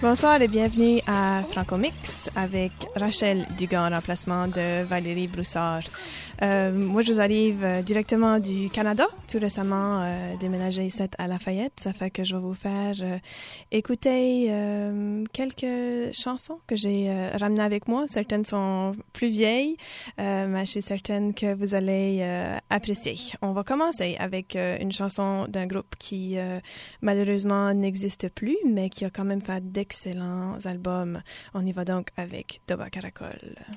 Bonsoir et bienvenue à Franco Mix avec Rachel Dugan en remplacement de Valérie Broussard. Moi, je vous arrive directement du Canada, tout récemment déménagé ici à Lafayette. Ça fait que je vais vous faire écouter quelques chansons que j'ai ramenées avec moi. Certaines sont plus vieilles, mais je suis certaine que vous allez apprécier. On va commencer avec une chanson d'un groupe qui malheureusement n'existe plus, mais qui a quand même fait d'excellents albums. On y va donc avec Doba Caracol.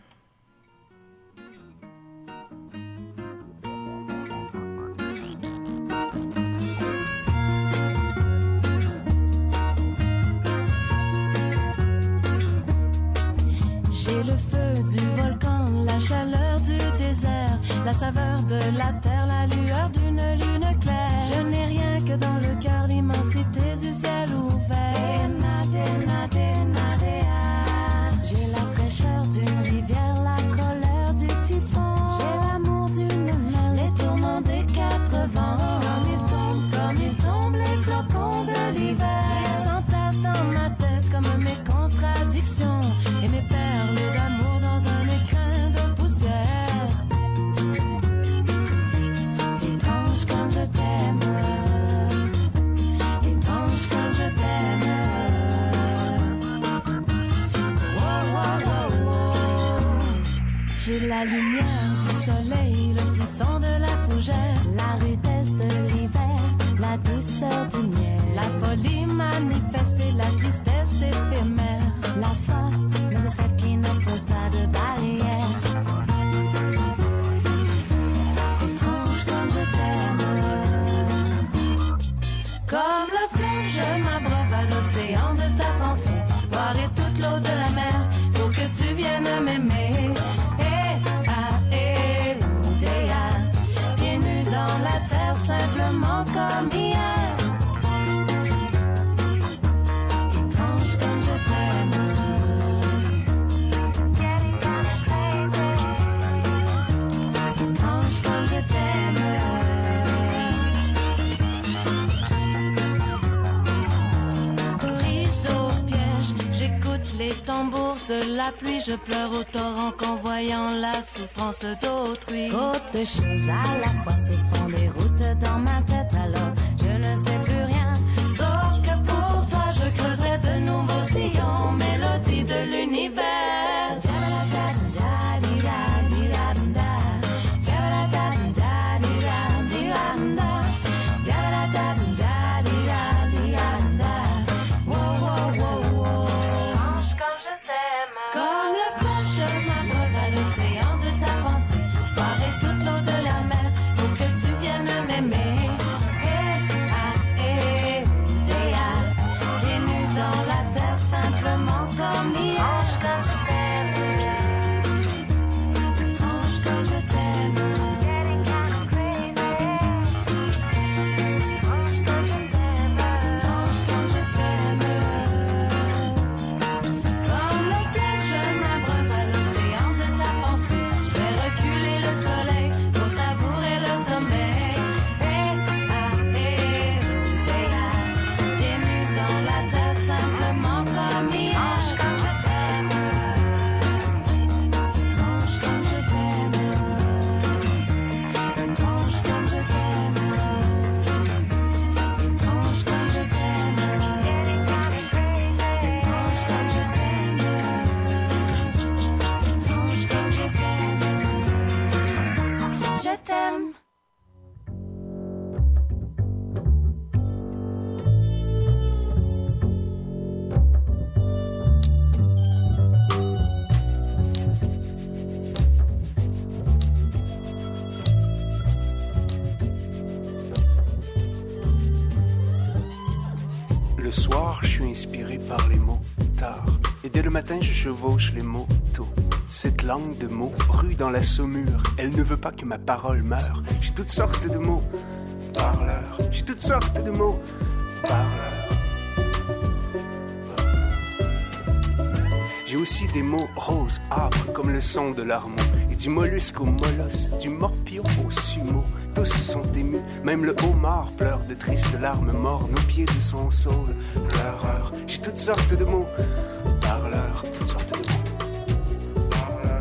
J'ai le feu du volcan, la chaleur du désert, la saveur de la terre, la lueur d'une lune claire. Je n'ai rien que dans le cœur, l'immensité du ciel ouvert. J'ai la fraîcheur d'une rivière, la colère du typhon. J'ai l'amour d'une mer, les tourments des quatre vents. Comme ils tombent les flocons de l'hiver. Ils s'entassent dans ma tête comme mes contradictions et mes perles d'amour dans un écrin de poussière. Étrange comme je t'aime, étrange comme je t'aime. J'ai la lumière du soleil, le frisson de la fougère, la rudesse de l'hiver, la douceur du miel, la folie manifeste et la tristesse éphémère, la foi, mais de celle qui ne pose pas de barrière. Étrange comme je t'aime. Comme le fleuve, je m'abreuve à l'océan de ta pensée. Boirai toute l'eau de la mer pour que tu viennes m'aimer. Simplement comme hier. Étrange comme je t'aime. Étrange comme je t'aime. Prise au piège, j'écoute les tambours de la pluie. Je pleure au torrent qu'en voyant la souffrance d'autrui. Trop de choses à la fois s'effondrent des routes dans ma tête, alors je ne sais plus rien. Sauf que pour toi je creuserai de nouveaux sillons, mélodie de l'univers. Le soir, je suis inspiré par les mots tard. Et dès le matin, je chevauche les mots tôt. Cette langue de mots rue dans la saumure, elle ne veut pas que ma parole meure. J'ai toutes sortes de mots parleurs. J'ai toutes sortes de mots parleurs. J'ai aussi des mots roses, âpres comme le son de l'harmonie. Et du mollusque au molosse, du morpion au sumo, tous sont émus, même le homard pleure de tristes larmes mornes au pied de son saule. Pleureur, j'ai toutes sortes de mots, parleur, toutes sortes de mots, parleur.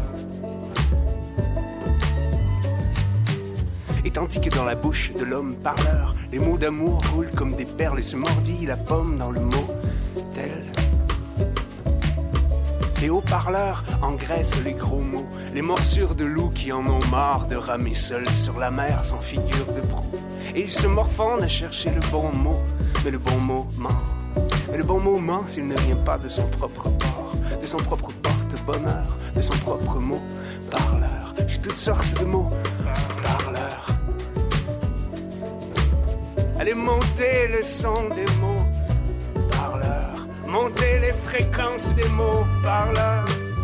Et tandis que dans la bouche de l'homme parleur, les mots d'amour roulent comme des perles et se mordillent la pomme dans le mot tel. Les haut-parleurs engraissent les gros mots, les morsures de loups qui en ont marre de ramer seuls sur la mer sans figure de proue. Et ils se morfondent à chercher le bon mot, mais le bon mot ment. Mais le bon mot ment s'il ne vient pas de son propre port, de son propre porte-bonheur, de son propre mot parleur. J'ai toutes sortes de mots parleurs. Allez monter le son des mots parleurs. Monter les fréquences des mots parleurs.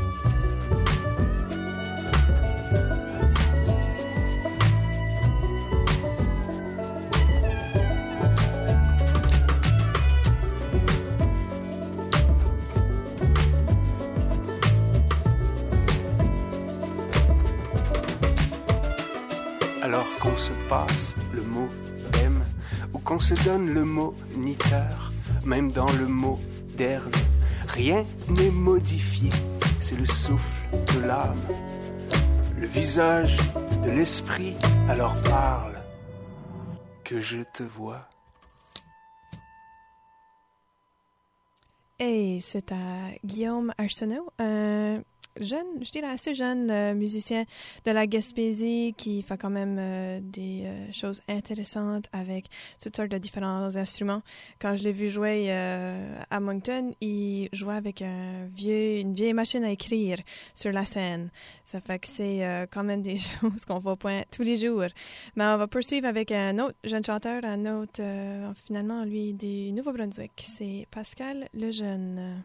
Alors qu'on se passe le mot aime, ou qu'on se donne le mot niteur, même dans le mot d'erne, rien n'est modifié, c'est le souffle de l'âme, le visage de l'esprit, alors parle, que je te vois. Et c'est à Guillaume Arsenault, un jeune, je dirais assez jeune musicien de la Gaspésie qui fait quand même des choses intéressantes avec toutes sortes de différents instruments. Quand je l'ai vu jouer à Moncton, il jouait avec une vieille machine à écrire sur la scène. Ça fait que c'est quand même des choses qu'on voit point tous les jours. Mais on va poursuivre avec un autre jeune chanteur, un autre, finalement, lui, du Nouveau-Brunswick. C'est Pascal Lejeune.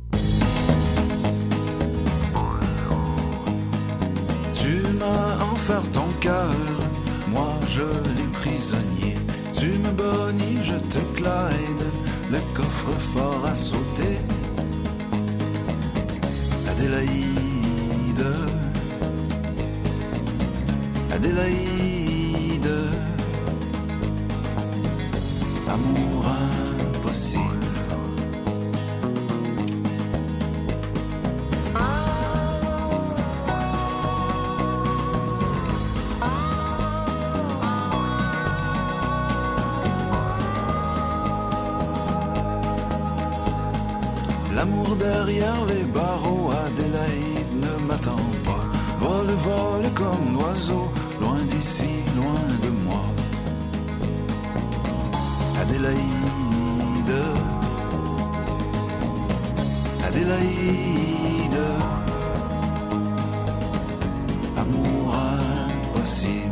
Tu m'as offert ton cœur, moi je l'ai prisonnier. Tu me bonnis, je te glide, le coffre-fort a sauté. Adélaïde, Adélaïde, amour impossible. L'amour derrière les barreaux, Adélaïde ne m'attend pas. Vole, vole comme l'oiseau, loin d'ici, loin de moi. Adélaïde, Adélaïde, amour impossible.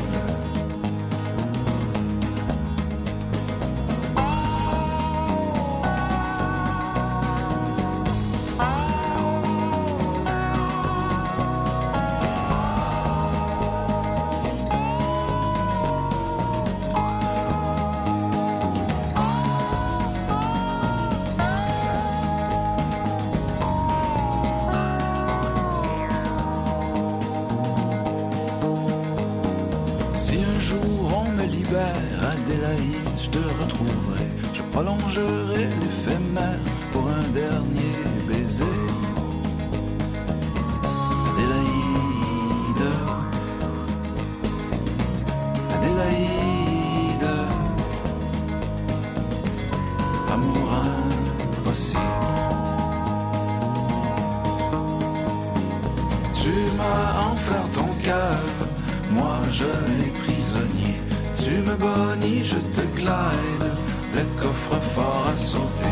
Adélaïde, je te retrouverai, je prolongerai l'éphémère pour un dernier baiser. Adélaïde, Adélaïde, amour impossible. Tu m'as offert ton cœur, moi je l'ai prisonnier. Tu me bonnis, je te glide, le coffre-fort a sauté.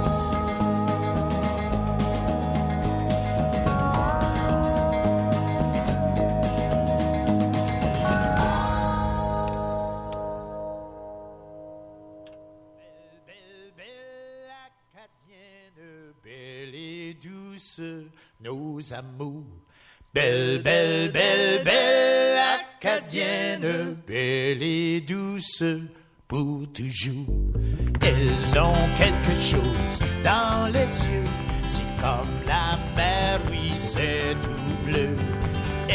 Belle, belle acadienne, belle et douce, nos amours. Belle, belle, belle, belle acadienne, belle et douce pour toujours. Elles ont quelque chose dans les yeux, c'est comme la mer, oui, c'est tout bleu. Elles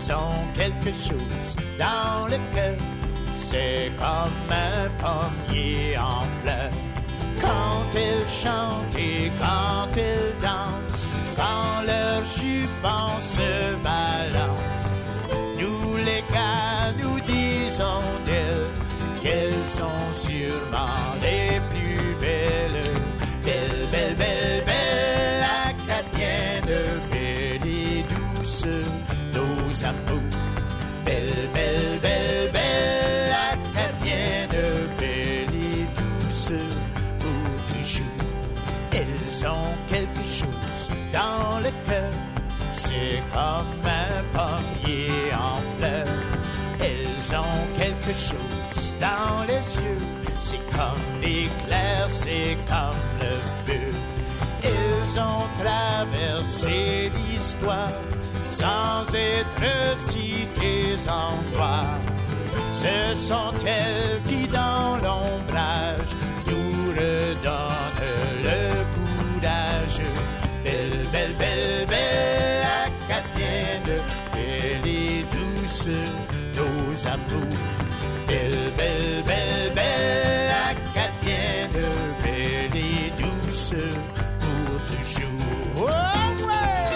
Elles ont quelque chose dans le cœur, c'est comme un pommier en fleurs. Quand elles chantent et quand elles dansent, quand leur jupe se balance, nous les gars, nous disons d'elles qu'elles sont sûrement les plus belles. Belle, belle, belle, belle acadienne, belle et douce, nos amours. Belle, belle, belle, belle acadienne, belle et douce, pour toujours. Elles ont quelque chose dans le cœur, c'est comme un pommier en fleurs. Elles ont quelque chose dans les yeux, c'est comme l'éclair, c'est comme le feu. Elles ont traversé l'histoire sans être citées en gloire. Ce sont elles qui dans l'ombrage nous redonnent le courage. Belle, belle, belle, belle acadienne, belle et douce, nos amours. Belle, belle, belle, belle acadienne, belle et douce, pour toujours. Oh, ouais!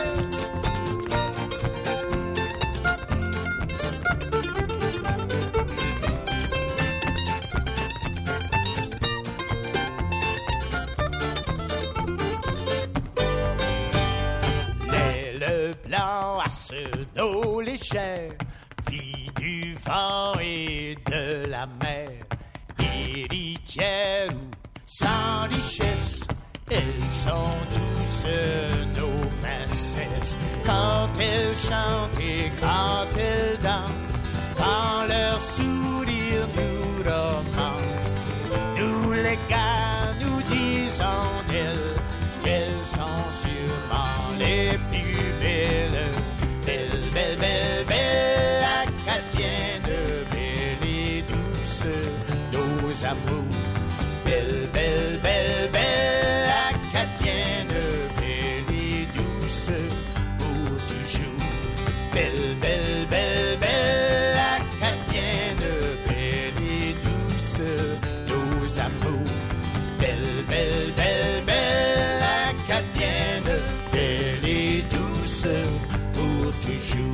L'aile blanc à nos légères, fille du vent et de la mer, héritière ou sans richesse, elles sont tous nos princesses. Quand elles chantent et quand elles dansent, quand leur sourire nous romance, nous les gars, nous disons d'elles qu'elles sont sûrement les plus belles. Belle, belle, belle, belle acadienne, belle et douce, nos amours. Belle, belle, belle, belle acadienne, belle et douce, pour toujours. Belle, belle, belle, belle acadienne, belle et douce, nos amours. Belle, belle, belle, belle acadienne, belle et douce, pour toujours.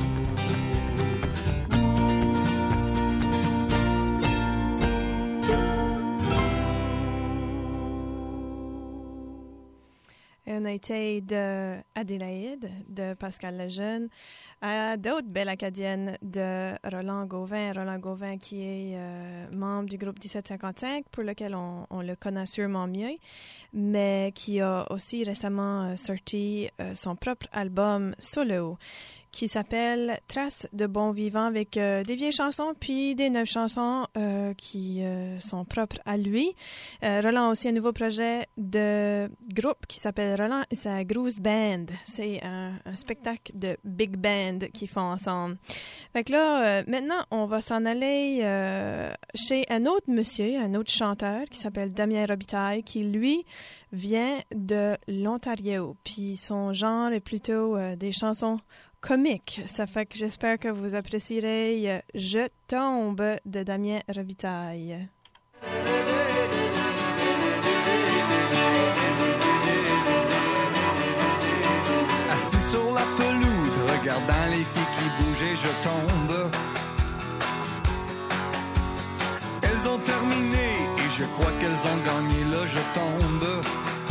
On a été de Adélaïde, de Pascal Lejeune, à d'autres belles acadiennes de Roland Gauvin. Roland Gauvin qui est membre du groupe 1755, pour lequel on le connaît sûrement mieux, mais qui a aussi récemment sorti son propre album solo, qui s'appelle Traces de bon vivant, avec des vieilles chansons puis des neuves chansons qui sont propres à lui. Roland a aussi un nouveau projet de groupe qui s'appelle Roland et sa Groove Band. C'est un spectacle de big band qu'ils font ensemble. Fait que là, maintenant, on va s'en aller chez un autre monsieur, un autre chanteur qui s'appelle Damien Robitaille, qui, lui, vient de l'Ontario. Puis son genre est plutôt des chansons comique. Ça fait que j'espère que vous apprécierez Je tombe de Damien Robitaille. Assis sur la pelouse, regardant les filles qui bougeaient, je tombe. Elles ont terminé et je crois qu'elles ont gagné, là je tombe.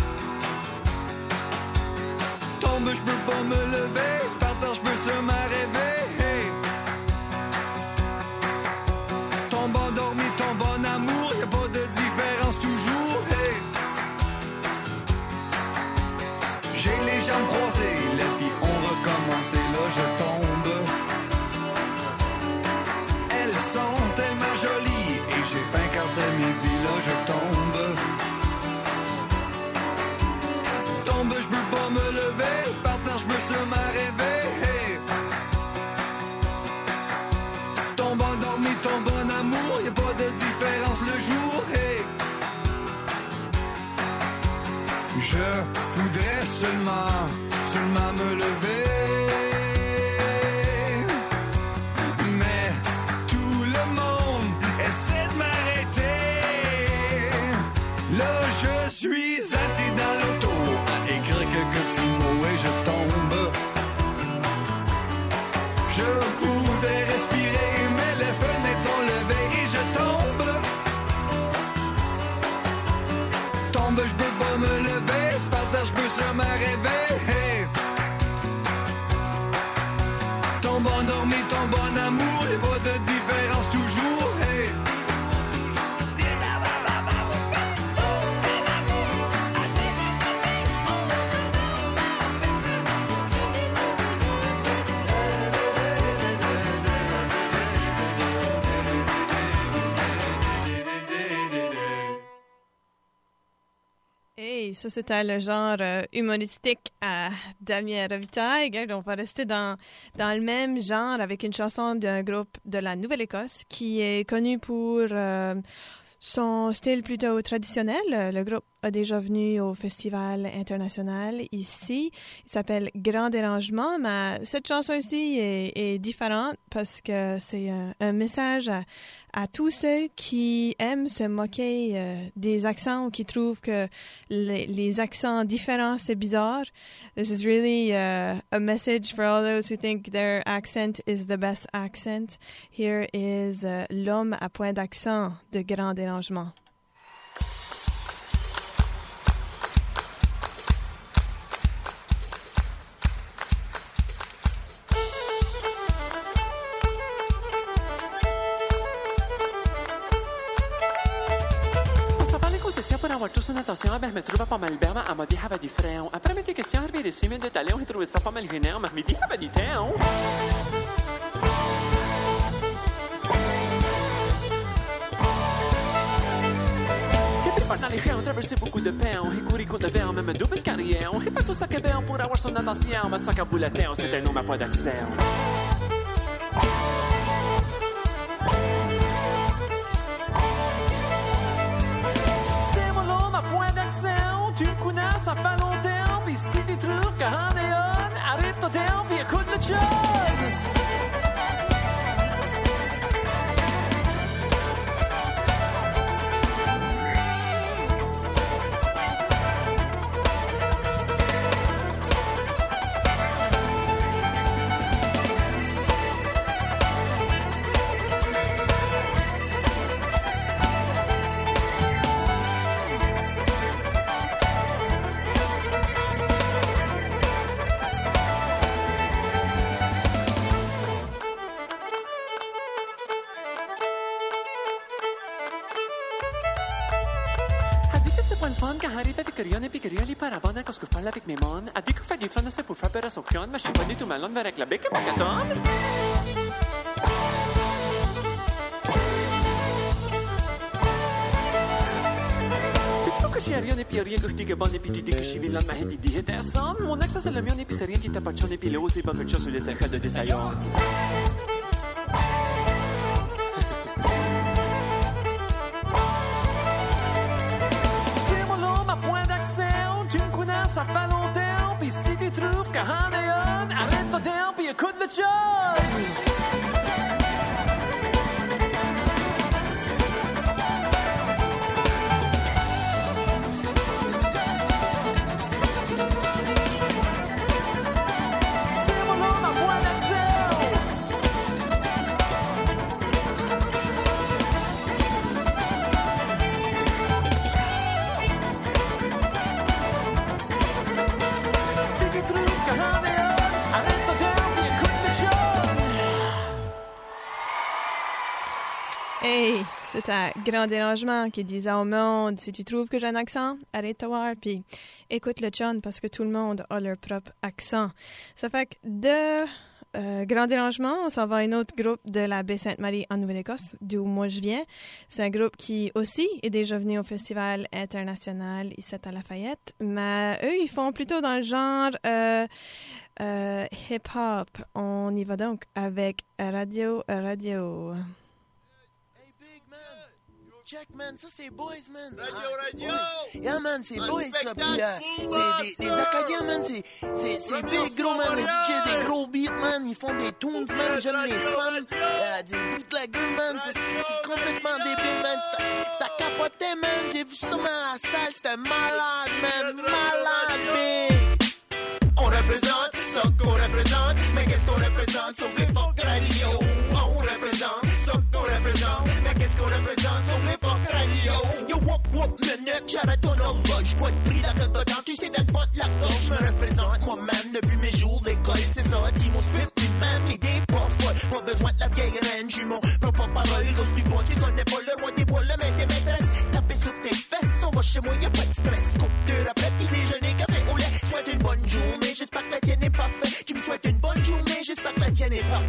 Tombe, je peux pas me lever, par terre je peux seulement rêver. Hey. Tombe endormi, tombe en amour, y'a pas de différence toujours. Hey. J'ai les jambes croisées, les filles ont recommencé, là je tombe. Elles sont tellement jolies et j'ai faim quand c'est midi, là je tombe. Tombe, je peux pas me lever, par terre je peux seulement rêver. Hey. Tombe endormi, tombe en amour, y'a pas de différence le jour. Hey. Je voudrais seulement me lever. ça, c'était le genre humoristique à Damien Robitaille. Regarde, on va rester dans le même genre avec une chanson d'un groupe de la Nouvelle-Écosse qui est connu pour son style plutôt traditionnel. Le groupe a déjà venu au Festival international ici. Il s'appelle Grand Dérangement, mais cette chanson ici est différente parce que c'est un message à tous ceux qui aiment se moquer des accents ou qui trouvent que les accents différents, c'est bizarre. This is really a message for all those who think their accent is the best accent. Here is L'homme à point d'accent de Grand Dérangement. Pour avoir toute son attention, ben, me trouve pas mal bien à me dire à différent. Après mes questions, je vais essayer de t'aller, on trouve ça pas mal vénère, mais me dit à du temps. Et puis pendant les chiens, on traversait beaucoup de pain, et courir qu'on devait en même double carrière. On fait tout ça que bien pour avoir son attention, mais ça qu'à vous la terre, c'était un homme à pas d'accès. Tu me connais, ça fait longtemps, pis si tu trouves que j'en ai un, arrête-toi down, pis écoute le job! Avant quand je parle avec mes mônes, a dit que fait du temps c'est pour faire peur à son clone, mais je suis pas du tout malade avec la bec et ma catonne. Tu trouves que je suis rien et puis rien que je dis que bon et puis tu dis que je suis vilain, ma haine dit que t'es son. Mon ex c'est le mien et puis c'est rien qui t'appartient et puis là aussi pas que de choses sur les échelles de désaillons. Ça fait longtemps, pis si tu trouves que j'en ai un, arrête-toi down, pis écoute le job! Hey, c'est un Grand Dérangement qui disait au monde, si tu trouves que j'ai un accent, arrête-toi voir, puis écoute le chun parce que tout le monde a leur propre accent. Ça fait que de Grand Dérangement, on s'en va à un autre groupe de la Baie-Sainte-Marie en Nouvelle-Écosse, d'où moi je viens. C'est un groupe qui aussi est déjà venu au Festival international ici à Lafayette, mais eux, ils font plutôt dans le genre hip-hop. On y va donc avec Radio. Check, man, ça c'est boys, man. Radio! Yeah, man, c'est boys, ça. Puis, c'est des Acadiens, man. C'est big, gros, man. Les DJ, des gros beats, man. Ils font des tunes, man. J'aime les femmes. Des bootleggers, man. C'est complètement débile, man. Ça capotait, man. J'ai vu ça, man, à la salle. C'était malade, man. Malade, big. On représente ça qu'on représente. Mais qu'est-ce qu'on représente? Sauf les fuck radio. On représente ça qu'on représente. Mais qu'est-ce qu'on représente? Sauf les fuck radio. Yo, whoop, minute, j'arrête ton envol. J'crois de prix la dedans, tu sais d'être faute la gorge. J'me représente moi-même depuis mes jours d'école. C'est ça, dis mon spit, puis même l'idée pas folle. Pas besoin de la vieille reine, j'suis mon propre parole. Gosse du bois qui connaît pas le roi des bois, le mec des maîtresses. Taper sur tes fesses, on va chez moi, y'a pas de stress. Coupe d'heure après, petit déjeuner, café au lait. Souhaite une bonne journée, j'espère que la tienne est parfaite. Tu me souhaites une bonne journée, j'espère que la tienne est parfaite.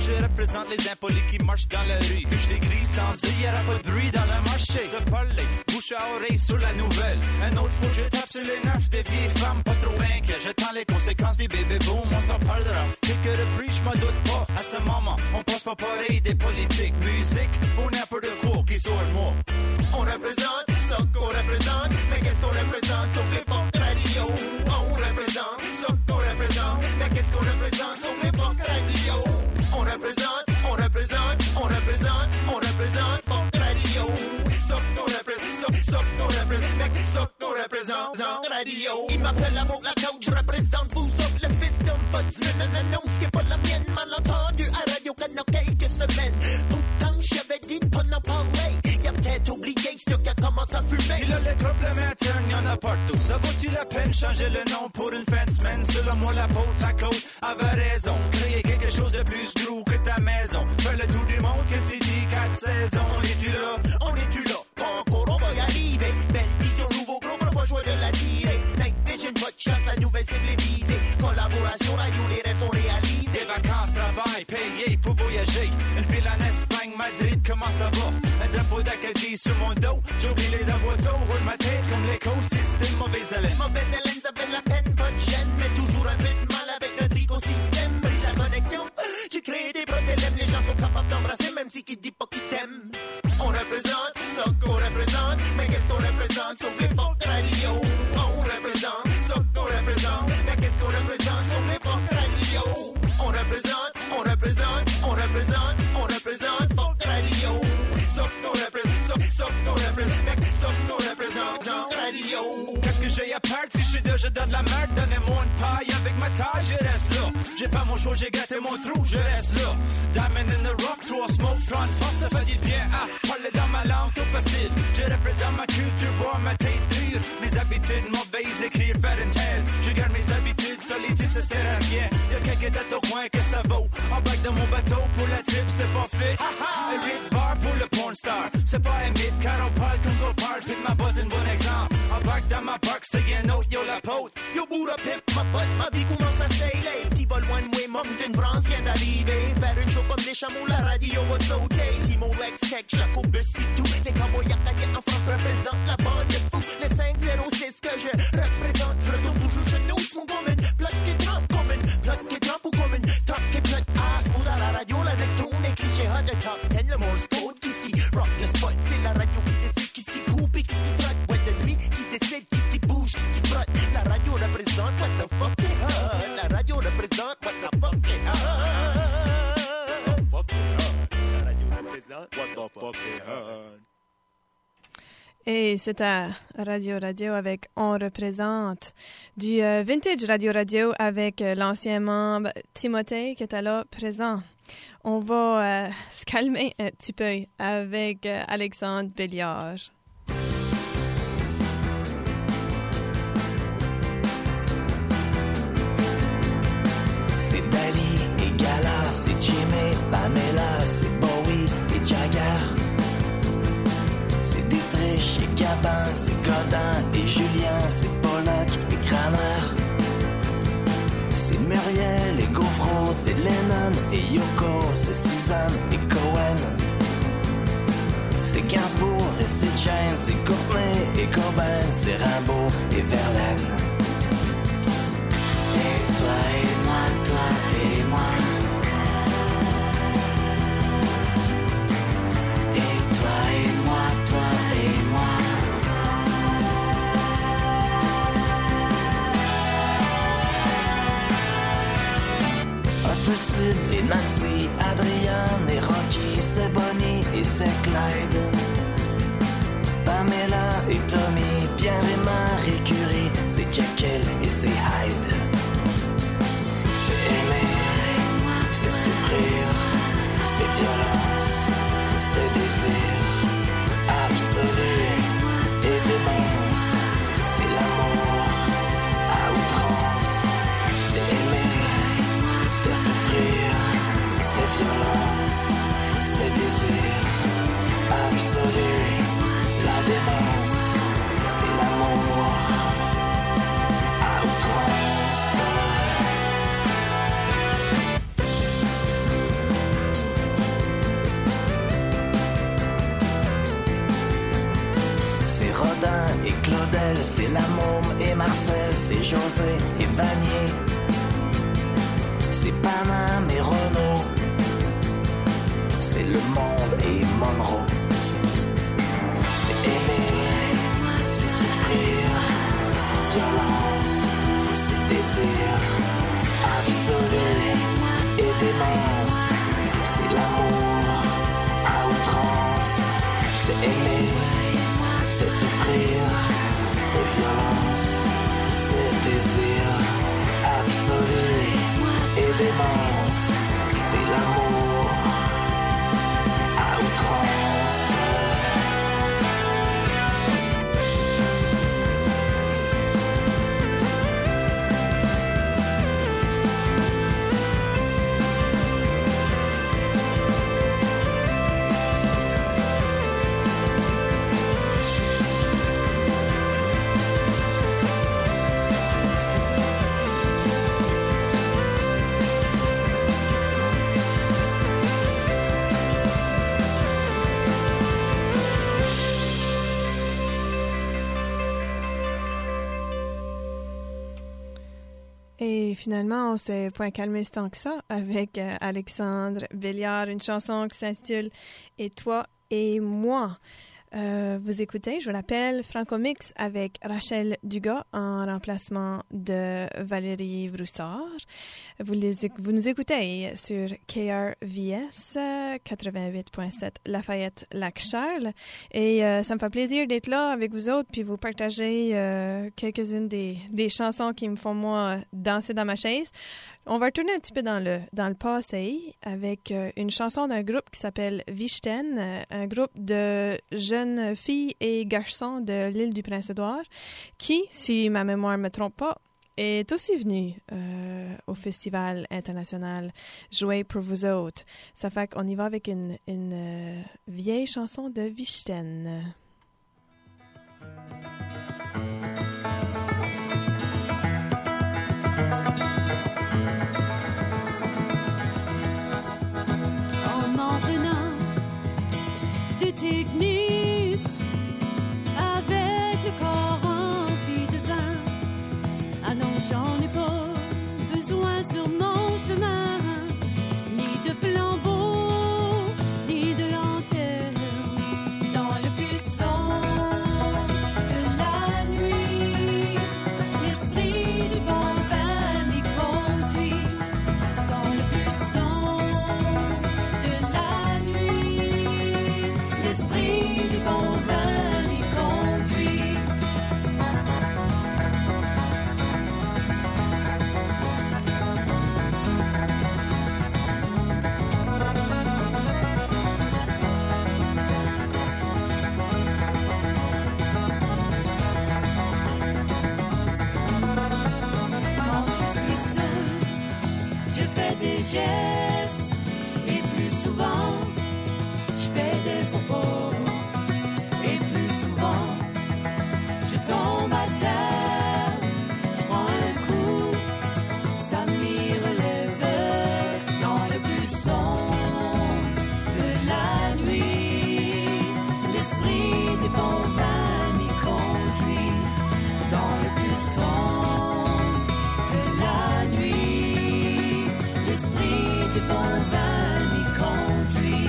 je représente les impolis qui marchent dans la rue. Que je t'écris sans eux, y'aura pas de bruit dans le marché. Se parler, bouche à oreille sur la nouvelle. Un autre fois que je tape sur les nerfs des vieilles femmes pas trop inquiets. J'attends les conséquences du bébé boom, on s'en parlera. Quelques reprises, je m'en doute pas. À ce moment, on pense pas pareil des politiques. Musique, on a un peu de quoi qui sort de moi. On représente ça qu'on représente, mais qu'est-ce qu'on représente sauf les fuck radio? On représente ça qu'on représente, mais qu'est-ce qu'on représente sauf les fuck radio? On représente, on représente, on représente, on représente fuck radio. Ça qu'on représente, ça qu'on représente, mais ça qu'on représente radio. Il m'appelle l'amour la coach, je représente vous autres, le fils d'un botman, un annonce qui est pas la mienne, malentendu à Radio Canada quelques semaines. Pourtant j'avais dit de pas en parler. Y'a peut-être oublié ce qui a commencé à fumer. Et là, les problèmes internes, y'en a partout. Ça vaut-tu la peine changer le nom pour une fin de semaine? Selon moi, la côte avait raison. Créer quelque chose de plus gros que ta maison. Faire le tour du monde, qu'est-ce que tu dis? 4 saisons, on est-tu là? On est-tu là? Pas encore, on va y arriver. Belle vision, nouveau groupe, on va jouer de la tirée. Night Vision, votre chance, la nouvelle cible est visée. Collaboration, radio, les rêves sont réalisés. Des vacances, travail, payé pour voyager. Une ville en Espagne, Madrid, comment ça va? Un drapeau d'Acadie sur mon dos. J'oublie les avoitos, roule ma tête comme l'écosystème. Mauvaise haleine. Mauvaise haleine, ça fait de la peine, pas de gêne. Mais toujours un peu de mal avec notre écosystème. Brise la connexion, tu crées des bretelles. Les gens sont capables d'embrasser, même si qui dit pas qu'ils t'aiment. On représente ça qu'on représente, mais qu'est-ce qu'on représente sauf les fuck radio? On représente ça qu'on représente, mais qu'est-ce qu'on représente sauf les fuck radio? On représente, on représente, on représente, on représente fuck radio. Ça qu'on représente, ça qu'on représente, mais ça qu'on représente radio. Qu'est-ce que j'ai à perdre si je suis déjà dans de la merde? Donnez-moi une paille avec ma taille, je reste là. J'ai pas mon choix, j'ai gâté mon trou, je reste là. Diamond in the rock, 3 smoke, front pop, ça fait du bien à parler dans ma langue, tout facile. Je représente ma culture, boire ma tête dure. Mes habitudes mauvaises, écrire, faire une thèse. Je garde mes habitudes, solitude, ça sert à rien. Y'a quelques dates au coin que ça vaut. Embarque dans mon bateau pour la trip, c'est pas fait. Un 8 bar pour le porn star. C'est pas un mythe, car on parle comme go parle. Pick ma botte, un bon exemple. Embarque dans ma barque, c'est un autre, yo la pote. Yo bourre pip, ma pote, ma vie commence à sailler. Petit vol loin de moi, môme d'une France vient d'arriver. Faire une show comme les chameaux, la radio va sauter. Timo Rex Tech, Jaco Bus et tout. Les cowboys acadiens en France représentent la bande de fous. Les 506 que je représente, je retourne toujours chez nous, sont comme une plaque qui trempe, comme une plaque qui trempe ou comme une top qui plaque. Ah, smooth à la radio, la next tune est cliché, hot de top 10, le Morse code, qui rock le spot. C'est la radio qui décide, qui coupe et qui trotte. Ouais, de lui qui décide, qui bouge, qui frotte. La radio représente what the fuck est hot. La radio représente what the fuck est hot. La radio représente what the fuck est hot. Et c'est à Radio avec On représente du vintage Radio avec l'ancien membre Timothée qui était là présent. On va se calmer un petit peu avec Alexandre Béliard. C'est Dali et Gala, c'est Jimmy, Pamela, c'est Bowie et Jagger. C'est Dietrich et Gabin, c'est Godin et Julien, c'est Pollock et Craner. C'est Muriel et Gauvreau, c'est Lennon et Yoko, c'est Suzanne et Cohen. C'est Gainsbourg et c'est Jane, c'est Courtney et Cobain, c'est Rimbaud et Verlaine. Et toi et moi, toi et moi. Et toi et moi, toi et moi. Un peu Sid et Nancy, Adrienne et Rocky, c'est Bonnie et c'est Clyde. Pamela et Tommy, Pierre et Marie Curie, c'est Jekyll et c'est Hyde. C'est aimer, c'est souffrir, c'est violence, c'est désir, absolu et démence. C'est l'amour à outrance. C'est aimer, c'est souffrir, c'est violence, c'est désir, absolu, la démence. C'est l'amour à outrance. Beyoncé et Vanier. C'est Paname et Renault. C'est Le Monde et Monroe. C'est aimer, c'est souffrir, c'est violence, c'est désir, absolu et démence. C'est l'amour à outrance. C'est aimer, c'est souffrir, c'est violence, c'est désir, absolu et démence. C'est l'amour à outrance. Et finalement, on s'est pas calmé tant que ça avec Alexandre Béliard, une chanson qui s'intitule « Et toi et moi ». Vous écoutez, je vous l'appelle, Franco Mix avec Rachel Dugas en remplacement de Valérie Broussard. Vous nous écoutez sur KRVS 88.7 Lafayette-Lac-Charles et ça me fait plaisir d'être là avec vous autres puis vous partager quelques-unes des chansons qui me font moi danser dans ma chaise. On va retourner un petit peu dans le passé avec une chanson d'un groupe qui s'appelle Vichten, un groupe de jeunes filles et garçons de l'île du Prince-Édouard qui, si ma mémoire ne me trompe pas, est aussi venu au Festival international jouer pour vous autres. Ça fait qu'on y va avec une vieille chanson de Vichten. Technique avec le corps rempli de vin. Ah non, j'en ai pas besoin sur mon chemin, ni de flambeau, ni de lanterne. Dans le buisson de la nuit, l'esprit du bon vin m'y conduit. Dans le buisson de la nuit, l'esprit du bon vin m'y conduit. Quand je suis seul, je fais des gestes et plus souvent, je fais des faux pas. Et plus souvent, je tombe à terre, je prends un coup, ça m'y relève. Dans le buisson de la nuit, l'esprit du bon vin m'y conduit. Dans le buisson de la nuit, l'esprit du bon vin m'y conduit.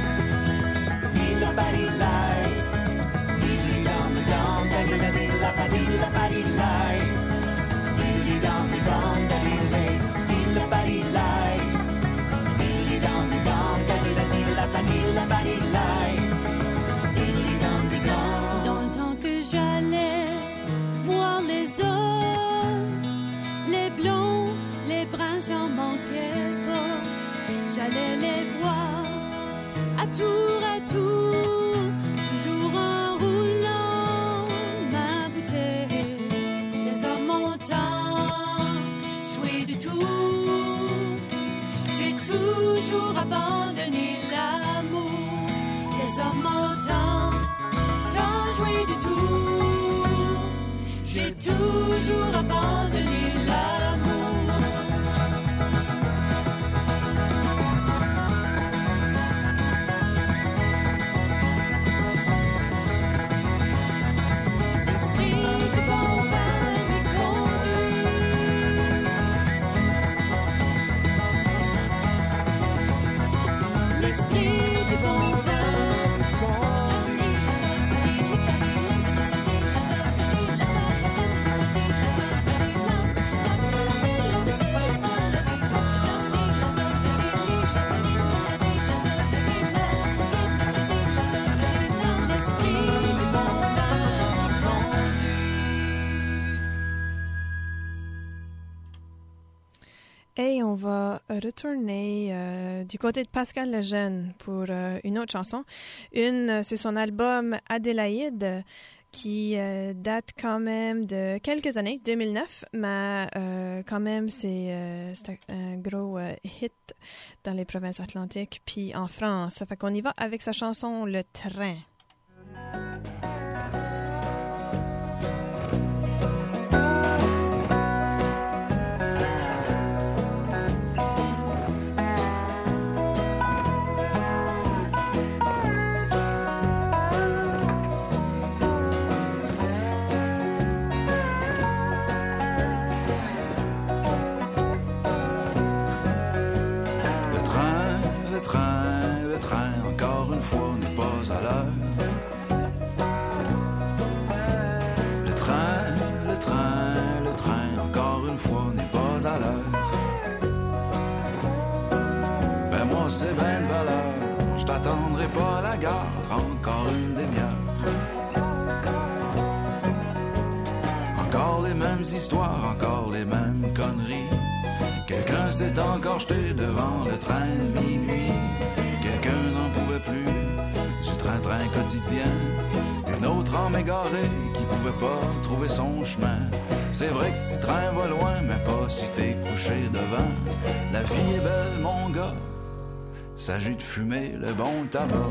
Dans le temps que j'allais voir les hommes, les blonds, les bruns, j'en manquais pas. J'allais les voir à tour, toujours en roulant ma bouteille. Les hommes montant, jouer du tout, j'ai toujours abandonné l'amour. Les hommes montant, tant jouer du tout, j'ai toujours abandonné l'amour. L'esprit du bon vin m'y conduit. Et on va retourner du côté de Pascal Lejeune pour une autre chanson. Une sur son album Adélaïde, qui date quand même de quelques années, 2009, mais quand même c'est un gros hit dans les provinces atlantiques puis en France. Ça fait qu'on y va avec sa chanson Le Train. Le train, encore une fois, n'est pas à l'heure. Le train, encore une fois, n'est pas à l'heure. Ben moi, c'est ben de valeur, je t'attendrai pas à la gare, encore une demi-heure. Encore les mêmes histoires, encore les mêmes conneries. Quelqu'un s'est encore jeté devant le train de minuit. Quelqu'un n'en pouvait plus du train-train quotidien. Une autre âme égarée qui pouvait pas trouver son chemin. C'est vrai que ce train va loin, mais pas si t'es couché devant. La vie est belle, mon gars, s'agit de fumer le bon tabac.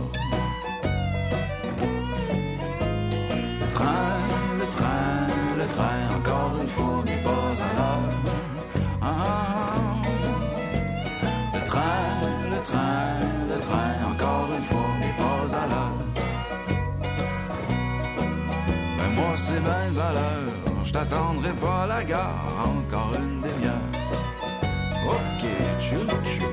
Le train, encore une fois, n'est pas à l'heure. Le train, encore une fois, n'est pas à l'heure. Mais moi, c'est ben de valeur, je t'attendrai pas à la gare, encore une demi-heure. Ok, tchou-tchou.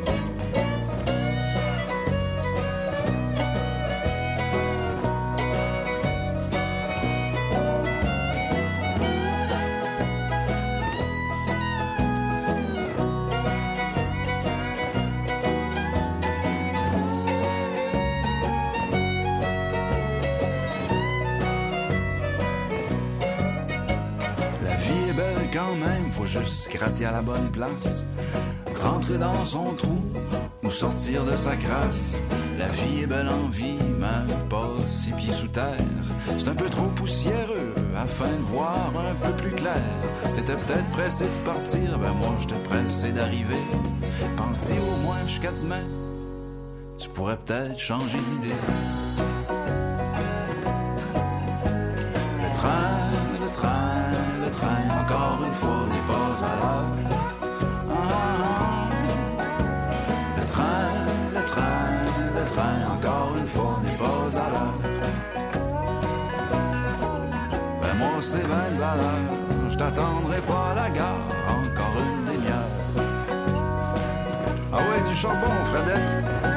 Quand même, faut juste gratter à la bonne place, rentrer dans son trou ou sortir de sa crasse. La vie est belle en vie, mais pas 6 pieds sous terre. C'est un peu trop poussiéreux afin de voir un peu plus clair. T'étais peut-être pressé de partir, ben moi j'étais pressé d'arriver. Pensez au moins jusqu'à demain, tu pourrais peut-être changer d'idée. Le train, encore une fois, n'est pas à l'heure. Le train, encore une fois, n'est pas à l'heure. Ben moi, c'est ben de valeur, je t'attendrai pas à la gare, encore une demi-heure. Ah ouais, du charbon, Fredette.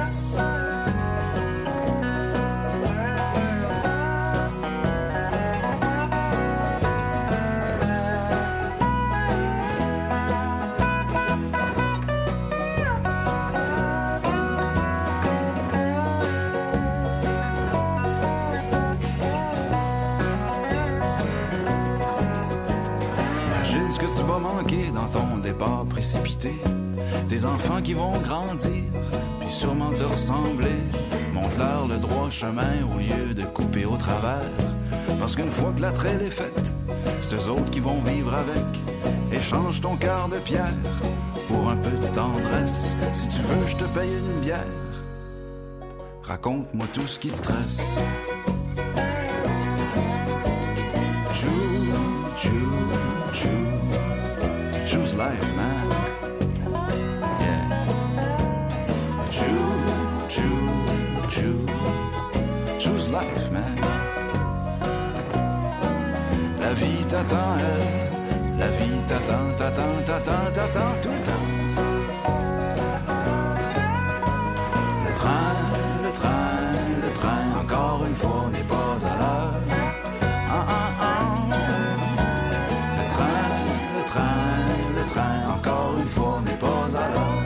Dans ton départ précipité, tes enfants qui vont grandir, puis sûrement te ressembler, montre-leur le droit chemin au lieu de couper au travers. Parce qu'une fois que la traîne est faite, c'est eux autres qui vont vivre avec. Échange ton cœur de pierre pour un peu de tendresse. Si tu veux, je te paye une bière. Raconte-moi tout ce qui te stresse. Choose life, man. Yeah. Choose life, man. La vie t'attend, elle. La vie t'attend tout le temps. Le train, encore une fois, n'est pas à l'heure. Le train, encore une fois, n'est pas à l'heure.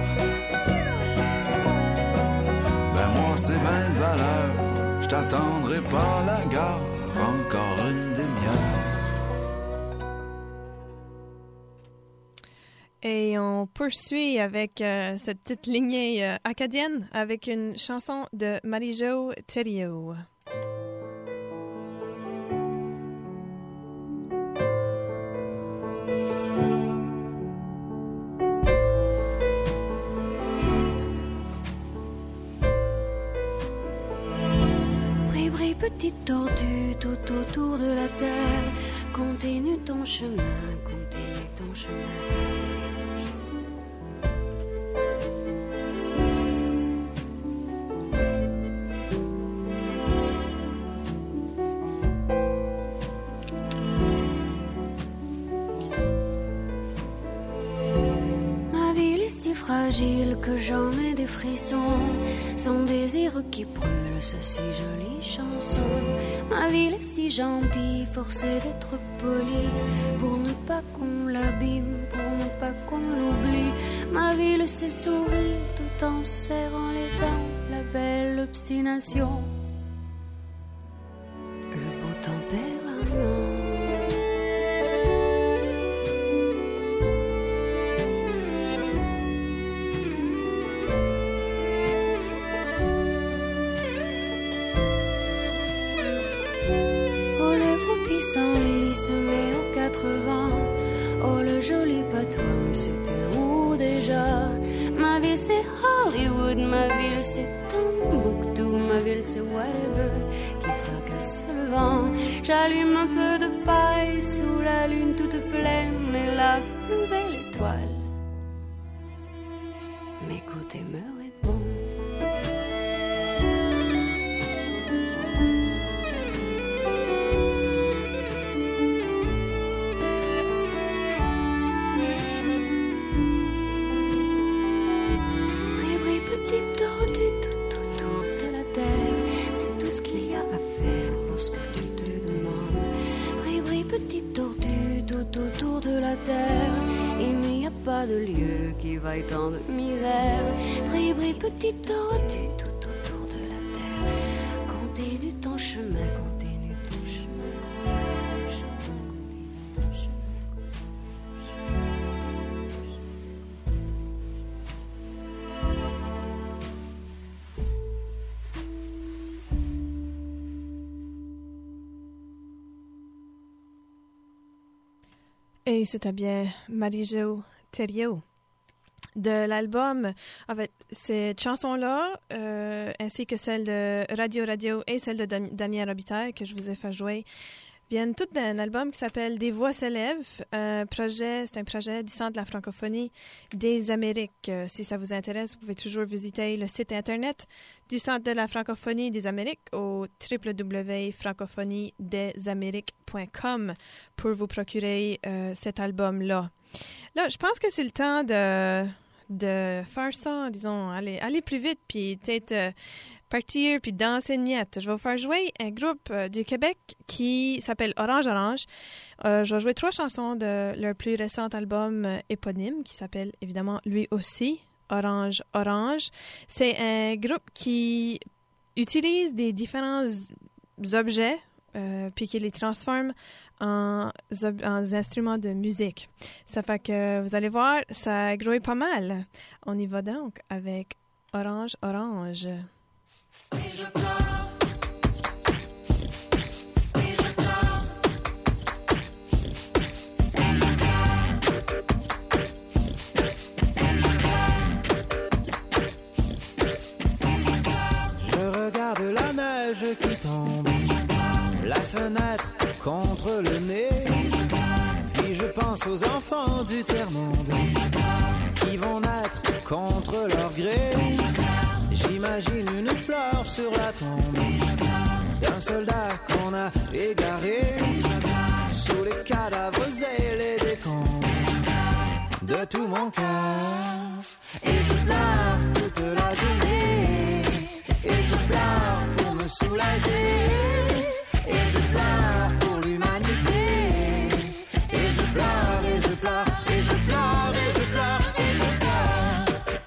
Ben moi, c'est ben de valeur, je t'attendrai pas à la gare, encore une demi-heure. Et on poursuit avec cette petite lignée acadienne avec une chanson de Marie-Jo Thériault. Petite tordue tout autour de la terre, continue ton chemin, continue ton chemin, continue ton chemin. Ma ville est si fragile que j'en ai des frissons, son désir qui brûle, sa si jolie chanson. Ma ville est si gentille, forcée d'être polie, pour ne pas qu'on l'abîme, pour ne pas qu'on l'oublie. Ma ville sait sourire tout en serrant les dents, la belle obstination, le beau tempérament. Se met aux 80. Oh le joli patois, mais c'était où déjà? Ma ville c'est Hollywood, ma ville c'est Tombouctou, ma ville c'est whatever qui fracasse le vent. J'allume un feu de paille sous la lune toute pleine et la plus belle étoile m'écouter me répond. Autour de la terre, il n'y a pas de lieu qui vaille tant de misère. Brille, brille, petite tortue, tout autour de la terre. Continue ton chemin, continue ton chemin, continue ton chemin, continue ton chemin. Et c'était bien Marie-Jo Thériault. De l'album, en fait, cette chanson-là, ainsi que celle de Radio Radio et celle de Damien Robitaille, que je vous ai fait jouer, viennent toutes d'un album qui s'appelle Des voix s'élèvent. C'est un projet du Centre de la francophonie des Amériques. Si ça vous intéresse, vous pouvez toujours visiter le site Internet du Centre de la francophonie des Amériques au www.francophoniedésamériques.com pour vous procurer cet album-là. Là, je pense que c'est le temps de faire ça, disons, aller plus vite, puis peut-être partir, puis danser une miette. Je vais vous faire jouer un groupe du Québec qui s'appelle Orange Orange. Je vais jouer 3 chansons de leur plus récent album éponyme, qui s'appelle évidemment lui aussi Orange Orange. C'est un groupe qui utilise des différents objets puis qui les transforme en instruments de musique. Ça fait que vous allez voir, ça grouille pas mal. On y va donc avec Orange Orange. Et je pleure. Et je pleure. Je regarde la neige qui tombe, la fenêtre contre le nez, puis je pense aux enfants du tiers-monde qui vont naître contre leur gré. J'imagine une fleur sur la tombe d'un soldat qu'on a égaré sous les cadavres et les décombres de tout mon cœur. Et je pleure toute la journée, et je pleure pour me soulager, et je pleure pour l'humanité, et je pleure, et je pleure, et je pleure, et je pleure, et je pleure.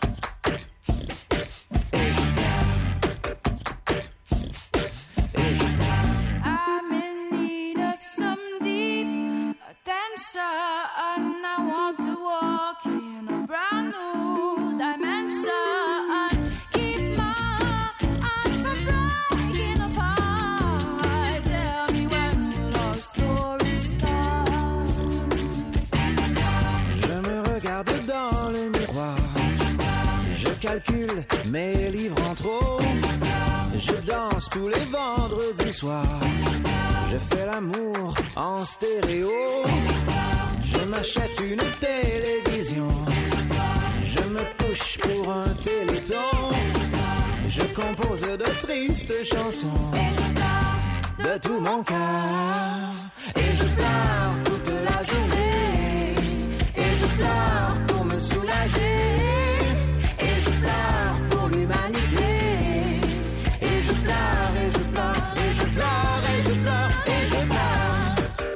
I'm in need of some deep attention. I want to walk in calcule mes livres en trop. Je danse tous les vendredis soirs. Je fais l'amour en stéréo. Je m'achète une télévision. Je me couche pour un téléthon. Je compose de tristes chansons de tout mon cœur. Et je pleure toute la journée. Et je pleure pour me soulager. Et je pleure pour l'humanité. Et je pleure, et je pleure, et je pleure, et je pleure, et je pleure.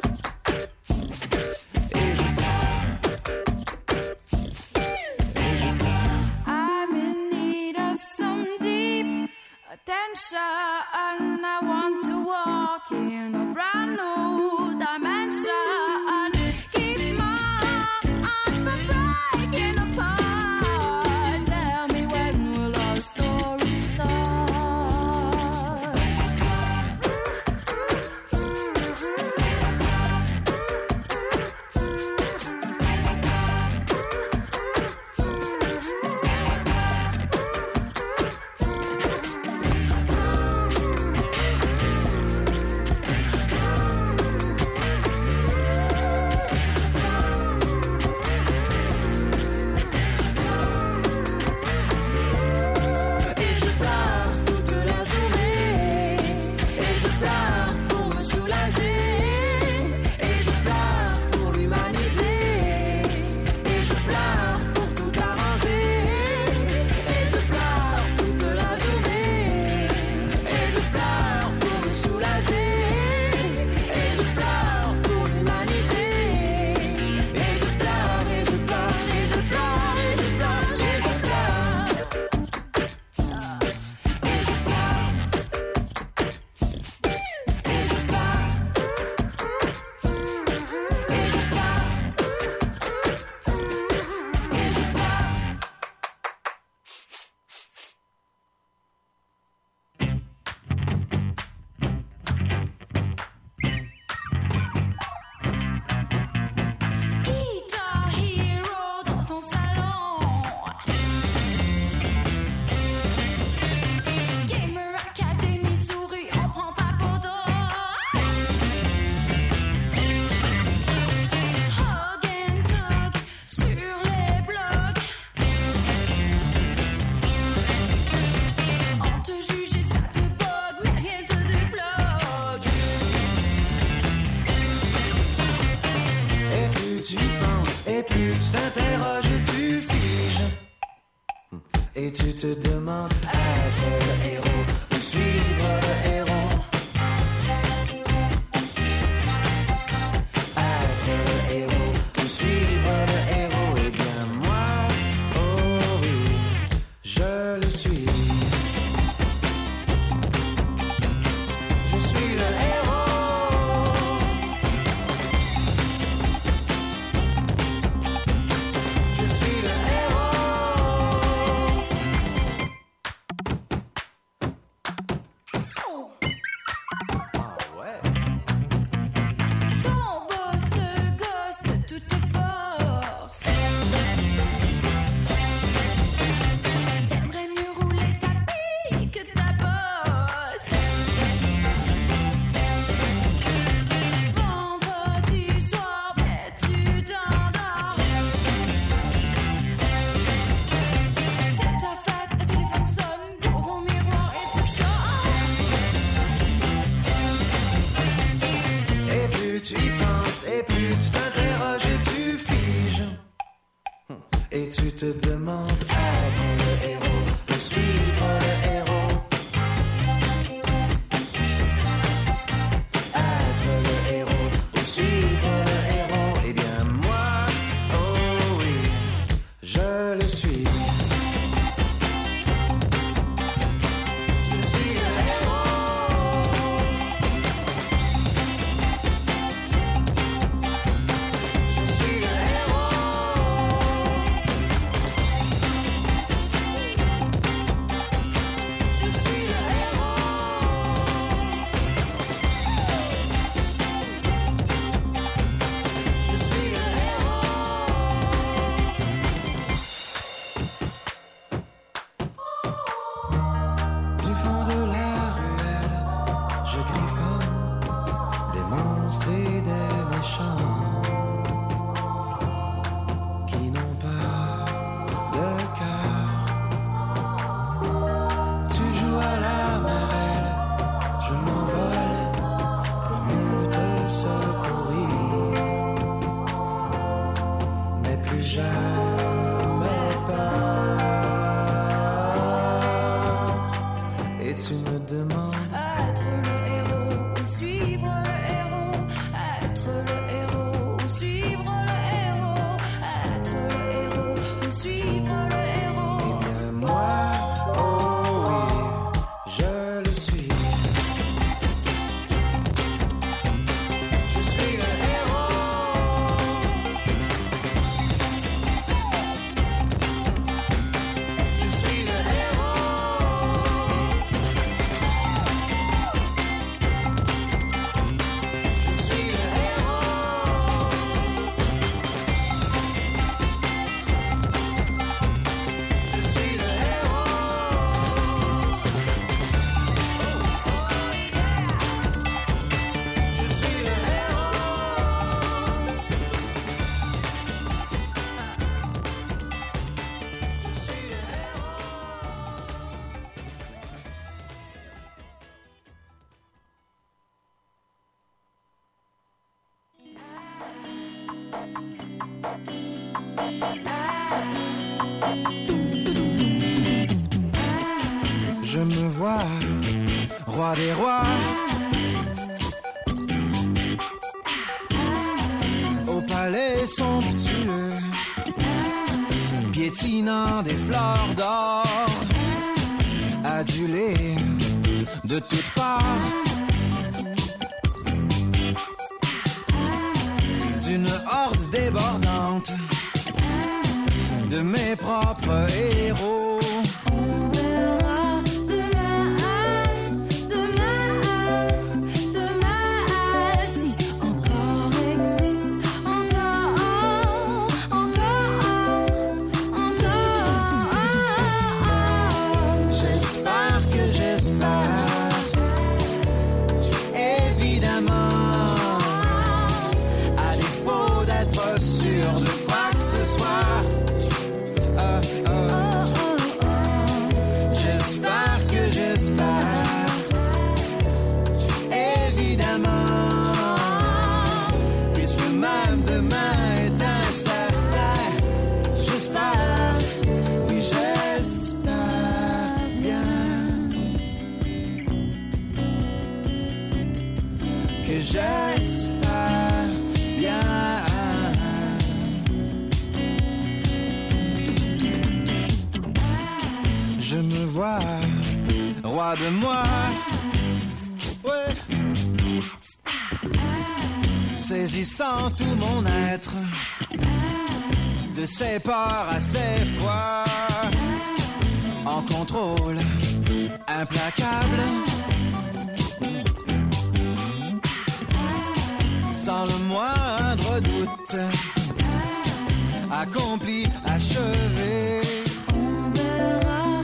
Et je pleure. Et je pleure. I'm in need of some deep attention. I want to walk in a brand new dimension. Keep my heart from breaking apart. Tell me, when will our story start? Et tu te demandes être le héros ou suivre le héros. Être le héros ou suivre le héros. Eh bien moi, oh oui, je le suis. Je suis le héros. Je suis le et tu te demandes être le héros ou suivre le héros. Être le héros ou suivre le héros. Eh bien moi, oh oui, je le suis. Je suis le héros. Je suis le héros. plus jamais peur. Et tu me demandes être le héros ou suivre le héros, être le héros ou suivre le héros, être le héros ou suivre le héros. Eh bien moi, oh oui, je le suis. Je suis le héros. Je suis le héros. Je suis le Je me vois, roi des rois, au palais somptueux, piétinant des fleurs d'or, adulé de toutes parts, d'une horde débordante de mes propres héros. On verra demain, si encore existe, encore. J'espère, évidemment, à défaut d'être sûr de quoi que ce soit. J'espère, évidemment, puisque même demain est incertain. J'espère, oui j'espère bien que j'espère bien. Je me vois, roi de moi, ouais, saisissant tout mon être, de ses peurs à ses fois, en contrôle implacable, sans le moindre doute, accompli, achevé. On verra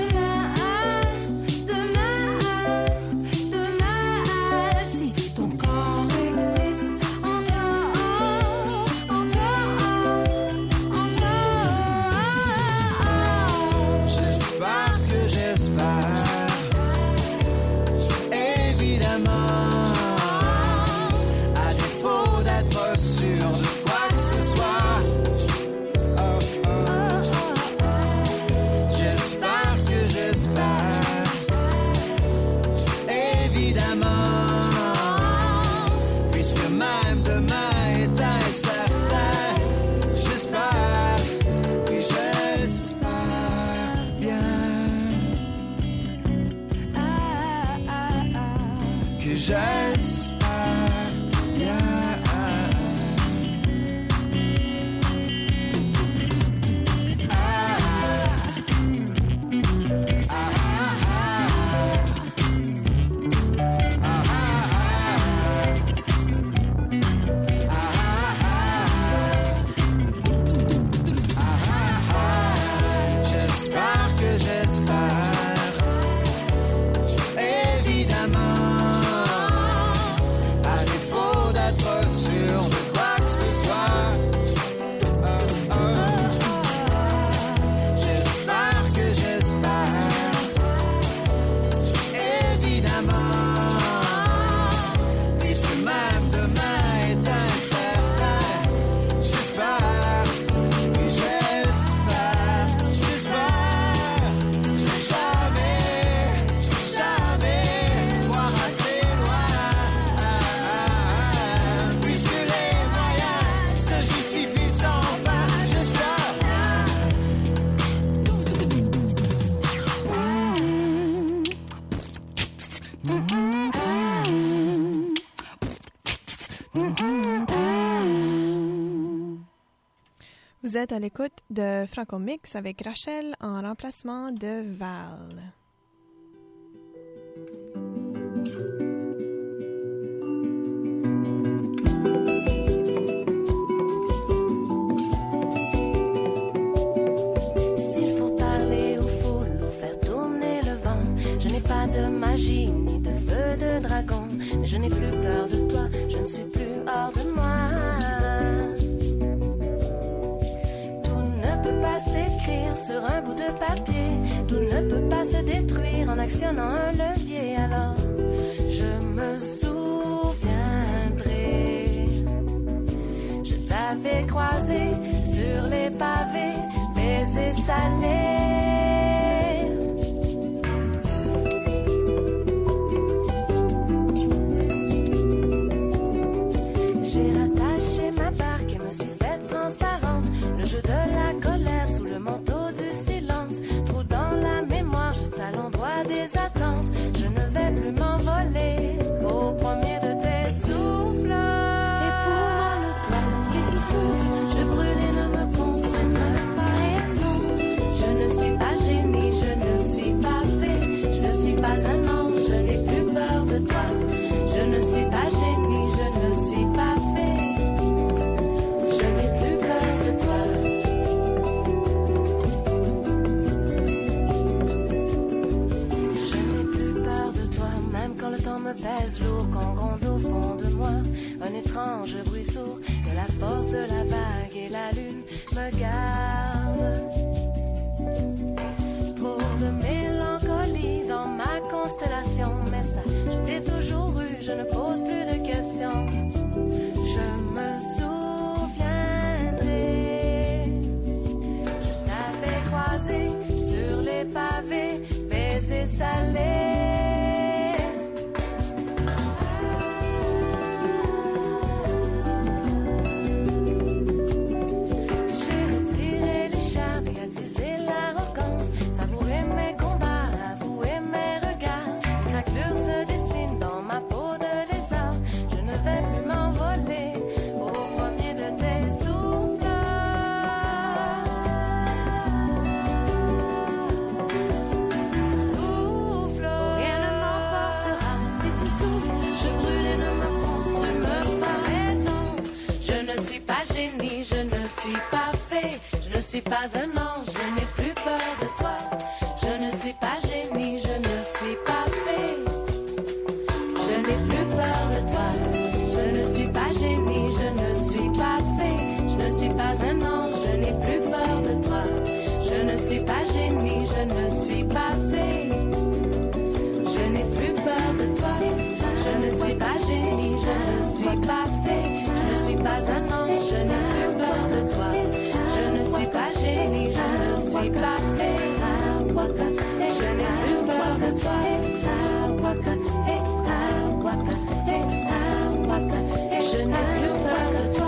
demain, si ton corps existe encore. J'espère, évidemment, à défaut d'être sûr de quoi que ce soit. Vous êtes à l'écoute de Franco Mix avec Rachel en remplacement de Val. S'il faut parler aux foules ou faire tourner le vent, je n'ai pas de magie ni de feu de dragon, mais je n'ai plus peur de toi, je ne suis plus hors de moi. Sur un bout de papier, tout ne peut pas se détruire en actionnant un levier. Alors je me souviendrai, je t'avais croisé sur les pavés, baisers salés. J'ai rattaché ma barque et me suis faite transparente, le jeu de la colère sous le manteau à l'endroit des attentes, je ne vais plus m'envoler au premier de tes souffles. Et pour le toi, si tu souffles, je brûle et ne me consume pas. Et non, je ne suis pas génie, je ne suis pas fée, je ne suis pas un ange, je n'ai plus peur de toi. Je ne suis pas génie, je ne suis pas fée, je n'ai plus peur de toi. Quand le temps me pèse lourd, quand gronde au fond de moi un étrange bruit sourd, que la force de la vague et la lune me gardent. Trop de mélancolie dans ma constellation, mais ça, je t'ai toujours eu, je ne pose plus de questions. Je me souviendrai, je t'avais croisé sur les pavés, baisers salés. Je ne suis pas un ange, je n'ai plus peur de toi. Je ne suis pas génie, je ne suis pas fée. Je n'ai plus peur de toi. Je ne suis pas génie, je ne suis pas fée. Je ne suis pas un ange, je n'ai plus peur de toi. Je ne suis pas génie, je ne suis pas fée. Je n'ai plus peur de toi. Je ne suis pas génie, je ne suis pas fée. Je ne suis pas un ange, je n'ai plus peur de toi. Je ne suis pas génie, je ne suis pas fée. Je n'ai plus peur de toi. Je n'ai plus peur de toi.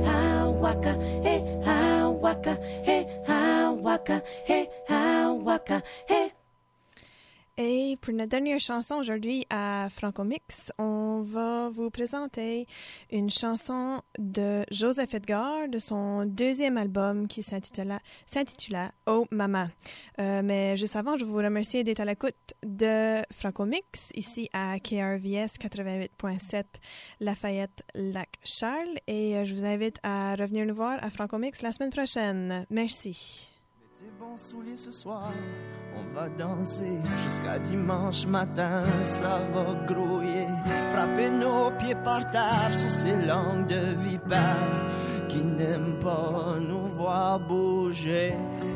Et pour notre dernière chanson aujourd'hui à Franco Mix, on va vous présenter une chanson de Joseph Edgar de son deuxième album qui s'intitula Oh Mama. Mais juste avant, je vous remercie d'être à l'écoute de Franco Mix ici à KRVS 88.7 Lafayette-Lac-Charles et je vous invite à revenir nous voir à Franco Mix la semaine prochaine. Merci. Tes bons souliers ce soir, on va danser jusqu'à dimanche matin, ça va grouiller. Frapper nos pieds par terre sur ces langues de vipères qui n'aiment pas nous voir bouger.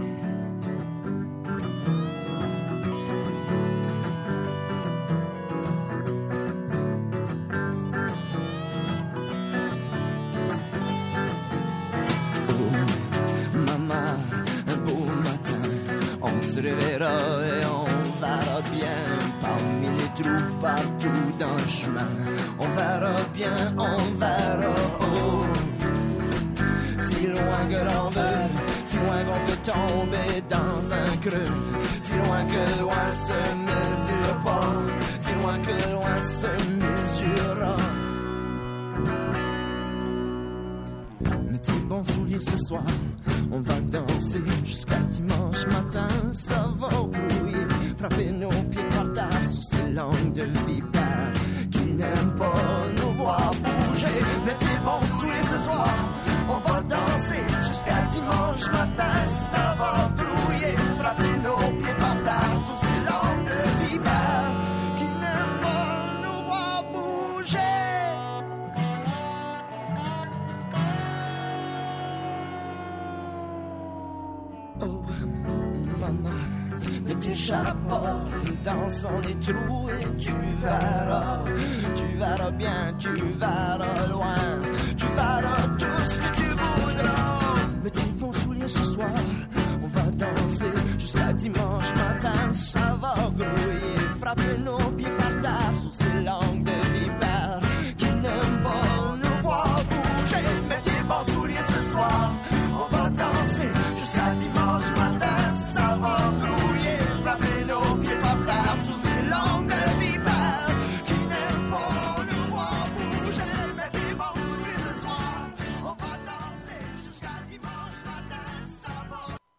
On se réveillera et on verra bien parmi les trous partout dans le chemin. On verra bien, on verra haut. Si loin que l'on veut, si loin qu'on peut tomber dans un creux. Si loin que loin se mesure pas, si loin que loin se mesurera. Mais tes bons bons souliers ce soir. On va danser jusqu'à dimanche matin. Ça va grouiller, frapper nos pieds par terre sous ces langues de vipère qui n'aiment pas nous voir bouger. Mettez bons souliers ce soir. On va danser jusqu'à dimanche matin. Ça va grouiller, frapper nos pieds par terre sous ces langues de vipère qui n'aiment pas nous voir bouger. Oh, maman, ne t'échappe pas, danse dans les trous et tu verras bien, tu verras loin, tu verras tout ce que tu voudras. Mets tes bons souliers ce soir, on va danser jusqu'à dimanche matin. Ça va grouiller, frapper nos pieds par terre sous ces langues de vipère qui n'aiment pas nous voir bouger. Mets tes bons souliers ce soir, on va danser jusqu'à dimanche matin. Ça va grouiller, frapper nos pieds par terre sous ces langues de vipère qui n'aiment pas nous voir bouger. Mets tes bons souliers ce soir, on va danser jusqu'à dimanche matin. Ça va.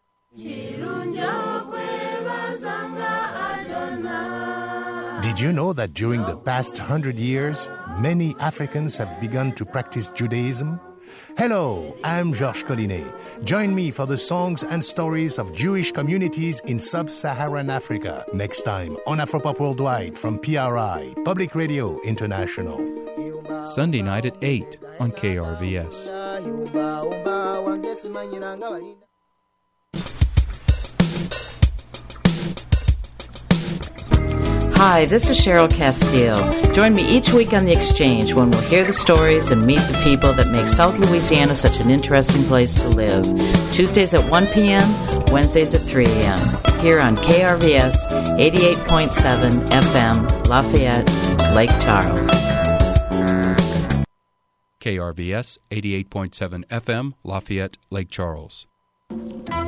Did you know that during the past 100 years, many Africans have begun to practice Judaism? Hello, I'm Georges Collinet. Join me for the songs and stories of Jewish communities in sub-Saharan Africa next time on Afropop Worldwide from PRI, Public Radio International. Sunday night at 8 on KRVS. Hi, this is Cheryl Castile. Join me each week on The Exchange when we'll hear the stories and meet the people that make South Louisiana such an interesting place to live. Tuesdays at 1 p.m., Wednesdays at 3 a.m. Here on KRVS 88.7 FM, Lafayette, Lake Charles. KRVS 88.7 FM, Lafayette, Lake Charles.